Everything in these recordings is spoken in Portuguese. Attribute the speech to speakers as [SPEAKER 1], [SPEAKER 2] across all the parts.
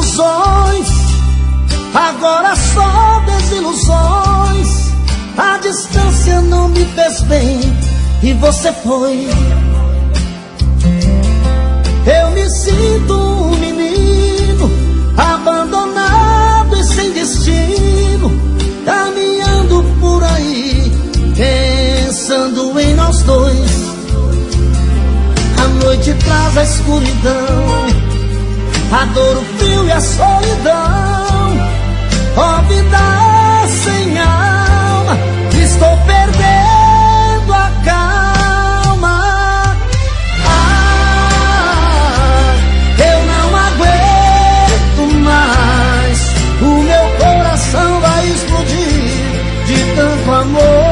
[SPEAKER 1] ilusões, agora só desilusões. A distância não me fez bem e você foi. Eu me sinto um menino abandonado e sem destino, caminhando por aí, pensando em nós dois. A noite traz a escuridão, a dor, o frio e a solidão. Ó vida sem alma, estou perdendo a calma. Eu não aguento mais, o meu coração vai explodir de tanto amor.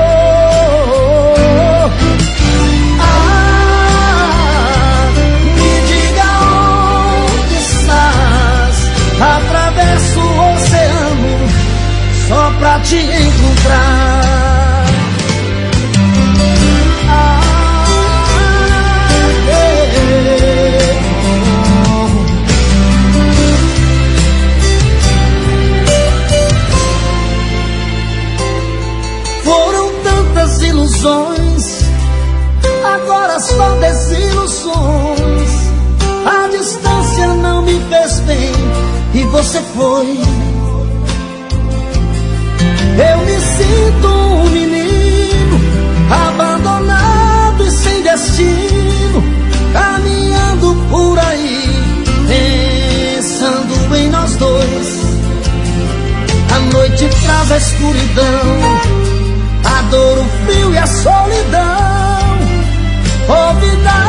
[SPEAKER 1] Atravesso o oceano só pra te encontrar. Foram tantas ilusões, agora só desilusões. A distância não me fez bem e você foi. Eu me sinto um menino abandonado e sem destino, caminhando por aí, pensando em nós dois. A noite traz a escuridão, a dor, o frio e a solidão. Oh, vida